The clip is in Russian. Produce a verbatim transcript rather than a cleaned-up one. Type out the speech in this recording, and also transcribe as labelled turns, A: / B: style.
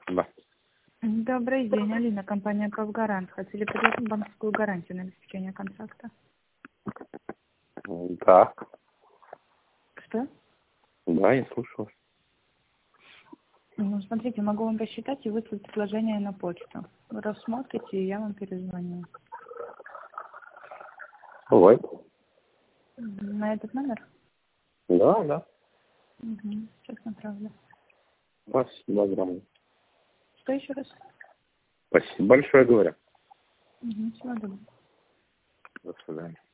A: Да.
B: Добрый день, Алина, компания «Ковгарант». Хотели предложить банковскую гарантию на обеспечение контракта.
A: Да.
B: Что?
A: Да, я слушаю.
B: Ну, смотрите, могу вам посчитать и выслать предложение на почту. Вы рассмотрите, и я вам перезвоню.
A: Бывает.
B: На этот номер?
A: Да, да.
B: Угу. Сейчас направлю.
A: Спасибо огромное.
B: Что еще раз?
A: Спасибо большое, говорю.
B: Угу. Всего доброго.
A: До свидания.